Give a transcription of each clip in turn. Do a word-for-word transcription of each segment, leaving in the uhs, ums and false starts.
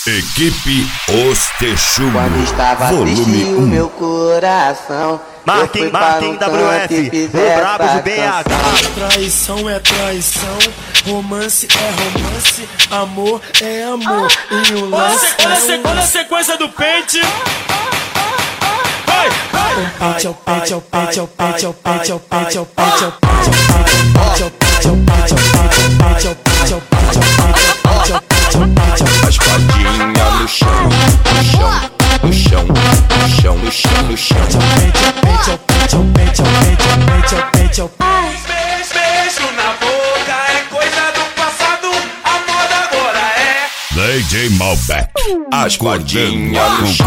Equipe Os Texugos. Quando estava triste o meu coração, Marquinhos, Marquinhos W F, o brabo do B H. Traição é traição, romance é romance, amor é amor. E o lance é um... Olha a sequência do pente. Vai, vai. O pente é o pente é o pente é o pente é o pente é o pente é o pente é o pente é o pente é o pente é o pente é o pente é o pente é o pente é o pente é o pente é o pente. A espadinha no chão, no chão, no chão, no chão, no chão, no chão. Pente é o pente é o pente é o pente é o pente é o pente é o pente. Beijo na boca é coisa do passado, a moda agora é D J Malbec. A espadinha no chão,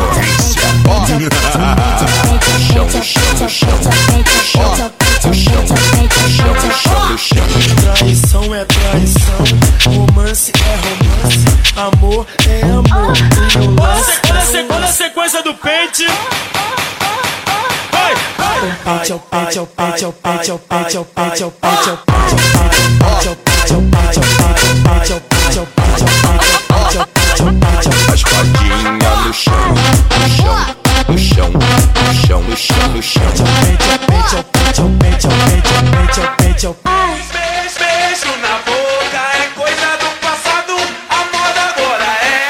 No chão, no chão, no chão, no chão, no chão, no chão, no chão. Traição é traição, romance é romance, amor é amor. E o lance é um... Olha a sequência do pente. Vai, vai. O pente é o pente é o pente é o pente é o pente é o pente é o pente é o pente é o pente é o pente é o pente é o pente é o pente é o pente é o pente é o pente é o... A espadinha no chão, no chão, no chão, no chão, no chão, no chão. Pente é o pente é o pente é o pente é o pente é o pente é o... Beijo na boca é coisa do passado, a moda agora é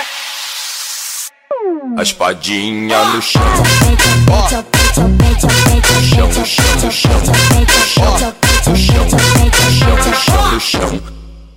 A espadinha no chão, no chão, no chão, no chão, no chão, no chão, no chão, no chão, no chão.